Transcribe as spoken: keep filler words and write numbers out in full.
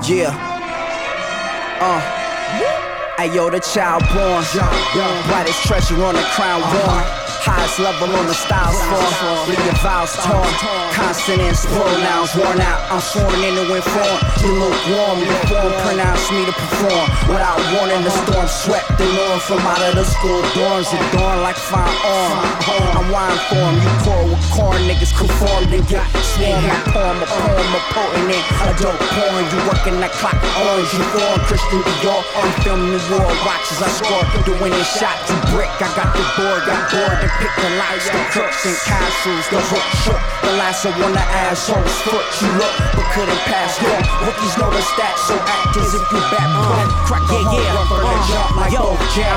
Yeah. Uh. Ayo, the child born. Brightest treasure on the crown worn. Highest level on the styles form. Leave your vows torn. Constant and spoil nouns worn out. I'm sworn in to inform. You lukewarm, your form pronounce me to perform. Without warning, the storm swept the norm from out of the school dorms. Adorned like fine arm. I'm wine form. You pour with corn, niggas conformed and get swarm. I poem, a poem, a potent in a dope porn. You working that clock orange. You form Christian Dior. I'm filming the war watches. I scored the winning shot. You brick. I got the board, got bored and picked the lights, the crooks and casuals, the hook shook. The last one the asshole's foot. You look, but couldn't pass go. Rookies know the stats, so act as if you back. Crack, yeah, yeah. Like yo,